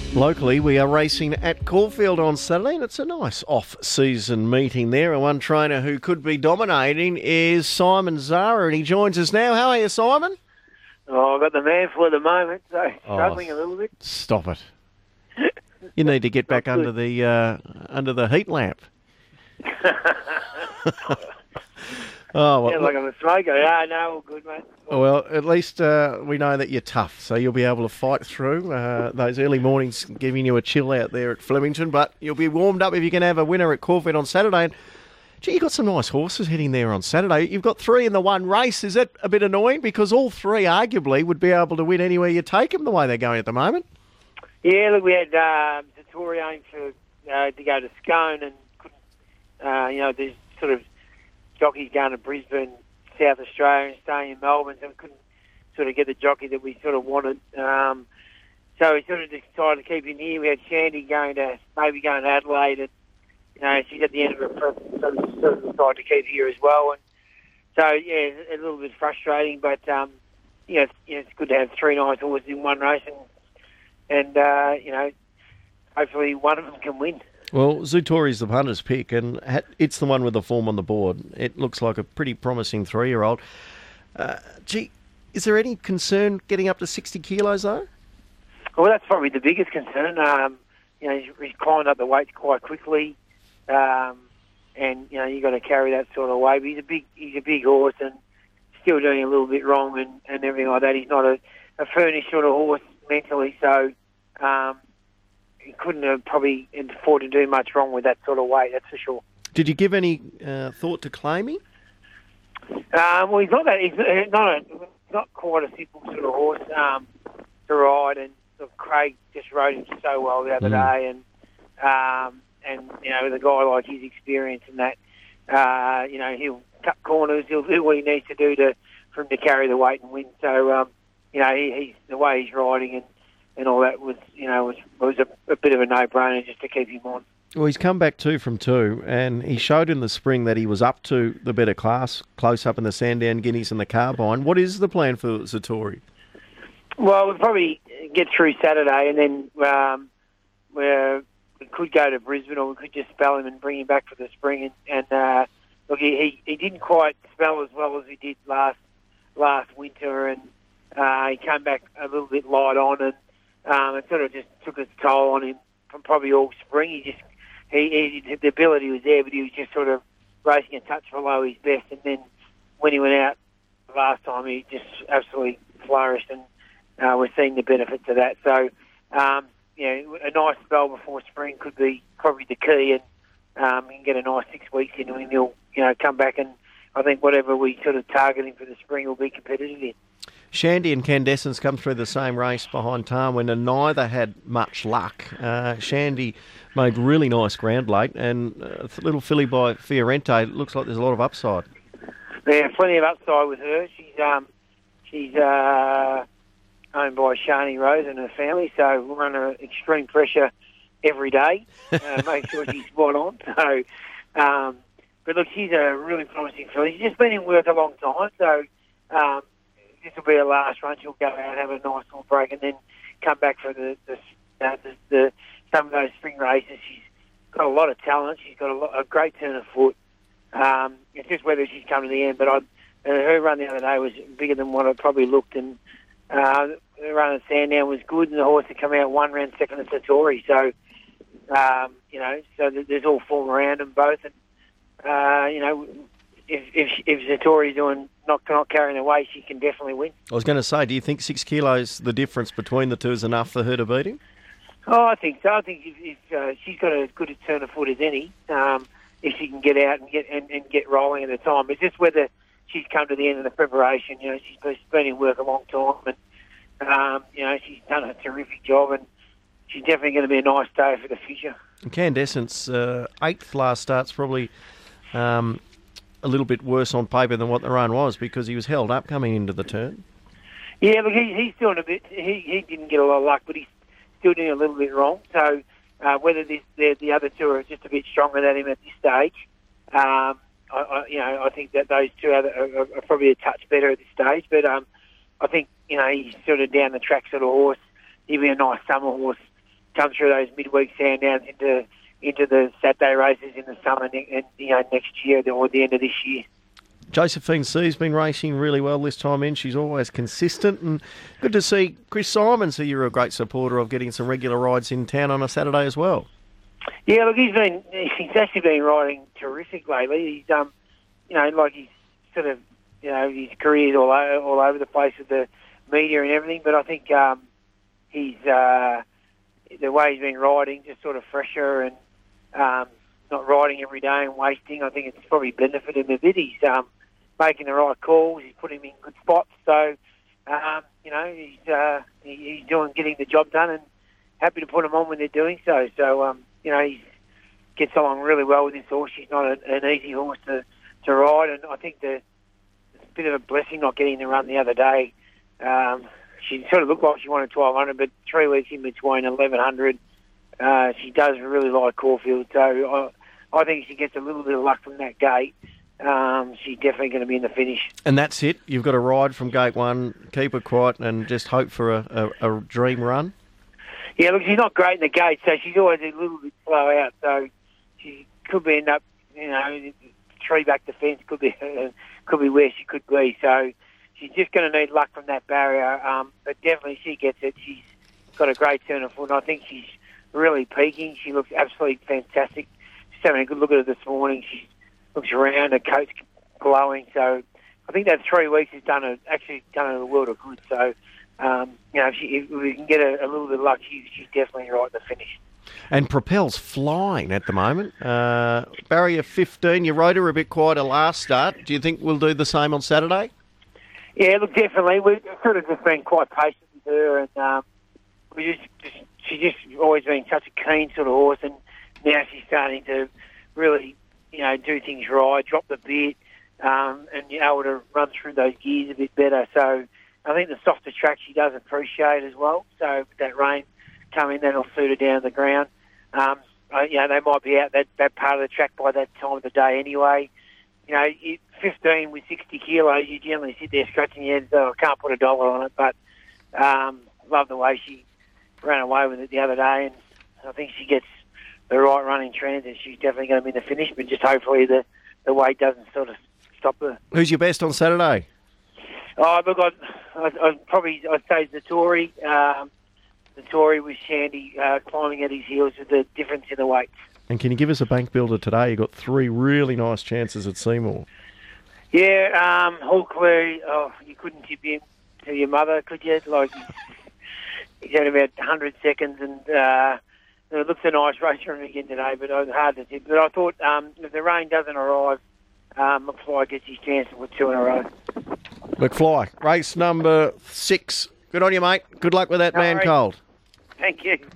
Locally, we are racing at Caulfield on Saturday, and it's a nice off-season meeting there. And one trainer who could be dominating is Simon Zara, and he joins us now. How are you, Simon? Oh, I've got the man for the moment, so struggling a little bit. Stop it. You need to get back under the heat lamp. Oh, well, yeah, like I'm a smoker. Yeah, no, all good, mate. Well, at least we know that you're tough, so you'll be able to fight through those early mornings, giving you a chill out there at Flemington. But you'll be warmed up if you can have a winner at Caulfield on Saturday. And, gee, you've got some nice horses heading there on Saturday. You've got 3 in the one race. Is that a bit annoying? Because all 3 arguably would be able to win anywhere you take them the way they're going at the moment. Yeah, look, we had Satori aim to go to Scone and couldn't, there's sort of jockeys going to Brisbane, South Australia and staying in Melbourne, so we couldn't sort of get the jockey that we sort of wanted. So we sort of decided to keep him here. We had Shandy going to Adelaide, and she's at the end of her prep, so we sort of decided to keep her here as well. And so yeah, a little bit frustrating, but it's good to have 3 nice horses in one race, and hopefully one of them can win. Well, Zutori's the punter's pick, and it's the one with the form on the board. It looks like a pretty promising 3-year-old. Is there any concern getting up to 60 kilos, though? Well, that's probably the biggest concern. He's climbed up the weights quite quickly, and you've got to carry that sort of weight. But he's a big horse, and still doing a little bit wrong and everything like that. He's not a furnished sort of horse mentally, so he couldn't have probably afford to do much wrong with that sort of weight, that's for sure. Did you give any thought to claiming? Well, he's not quite a simple sort of horse to ride, and sort of Craig just rode him so well the other day, and with a guy like his experience and that, he'll cut corners, he'll do what he needs to do for him to carry the weight and win. So, he's the way he's riding and all that was a bit of a no-brainer just to keep him on. Well, he's come back 2 from 2, and he showed in the spring that he was up to the better class, close up in the Sandown Guineas and the Carbine. What is the plan for Satori? Well, we'll probably get through Saturday, and then we could go to Brisbane, or we could just spell him and bring him back for the spring. And look, he didn't quite spell as well as he did last winter, and he came back a little bit light on, and it sort of just took its toll on him from probably all spring. The ability was there, but he was just sort of racing a touch below his best. And then when he went out last time, he just absolutely flourished, and we're seeing the benefits of that. So, a nice spell before spring could be probably the key, and you can get a nice 6 weeks into him. He'll, come back, and I think whatever we sort of target him for the spring will be competitive in. Shandy and Candescence come through the same race behind Tarwin, and neither had much luck. Shandy made really nice ground late, and little filly by Fiorente looks like there's a lot of upside. Yeah, plenty of upside with her. She's owned by Shani Rose and her family, so we're under extreme pressure every day. Make sure she's spot on. So, but look, she's a really promising filly. She's just been in work a long time, so this will be her last run. She'll go out and have a nice little break, and then come back for the some of those spring races. She's got a lot of talent. She's got a great turn of foot. It's just whether she's come to the end. But her run the other day was bigger than what it probably looked, and the run at Sandown was good, and the horse had come out 1 round second to Satori. So, so there's all form around them both, and if Satori's not carrying the weight, she can definitely win. I was going to say, do you think 6 kilos, the difference between the two, is enough for her to beat him? Oh, I think so. I think if she's got as good a turn of foot as any, if she can get out and get rolling at the time. It's just whether she's come to the end of the preparation. She's been in work a long time, and she's done a terrific job, and she's definitely going to be a nice day for the future. Candescence, 8th last start's probably a little bit worse on paper than what the run was, because he was held up coming into the turn. Yeah, look, he's doing a bit. He didn't get a lot of luck, but he's still doing a little bit wrong. So whether the other two are just a bit stronger than him at this stage, I think that those two are probably a touch better at this stage. But I think he's sort of down the track sort of horse. He'll be a nice summer horse come through those midweek Sandowns into the Saturday races in the summer and next year or the end of this year. Josephine C's been racing really well this time in. She's always consistent, and good to see Chris Simons, who you're a great supporter of, getting some regular rides in town on a Saturday as well. Yeah, look, he's actually been riding terrific lately. He's he's sort of his career's all over the place with the media and everything, but I think he's the way he's been riding, just sort of fresher and not riding every day and wasting. I think it's probably benefited him a bit. He's making the right calls. He's putting him in good spots. So, he's getting the job done, and happy to put him on when they're doing so. So, he gets along really well with his horse. She's not an easy horse to ride, and I think it's a bit of a blessing not getting the run the other day. She sort of looked like she wanted 1,200, but 3 weeks in between 1,100. She does really like Caulfield, so I think if she gets a little bit of luck from that gate, she's definitely going to be in the finish. And that's it? You've got to ride from gate one, keep her quiet, and just hope for a dream run? Yeah, look, she's not great in the gate, so she's always a little bit slow out, so she could end up, 3 back the fence, could be where she could be, so she's just going to need luck from that barrier, but definitely she gets it. She's got a great turn of foot, and I think she's really peaking. She looks absolutely fantastic. Just having a good look at her this morning. She looks around, her coat's glowing. So I think that 3 weeks has done her a world of good. So, if we can get a little bit of luck, she's definitely right at the finish. And Propel's flying at the moment. Barrier 15, you rode her a bit quieter last start. Do you think we'll do the same on Saturday? Yeah, look, definitely. We've sort of just been quite patient with her, and she's just always been such a keen sort of horse, and now she's starting to really, do things right, drop the bit, and able to run through those gears a bit better. So I think the softer track she does appreciate as well. So with that rain coming, that'll suit her down the ground. They might be out that part of the track by that time of the day anyway. 15 with 60 kilos, you generally sit there scratching your head, so I can't put $1 on it, but love the way she ran away with it the other day, and I think she gets the right run in transit. She's definitely going to be in the finish, but just hopefully the weight doesn't sort of stop her. Who's your best on Saturday? Oh, look, I'd say Zatori. Zatori with Shandy climbing at his heels with the difference in the weights. And can you give us a bank builder today? You got 3 really nice chances at Seymour. Yeah, Hawkley. Oh, you couldn't tip him to your mother, could you? Like he's had about 100 seconds, and it looks a nice race for him again today, but it was hard to tip. But I thought if the rain doesn't arrive, McFly gets his chance to put 2 in a row. McFly, race number 6. Good on you, mate. Good luck with that man cold. Thank you.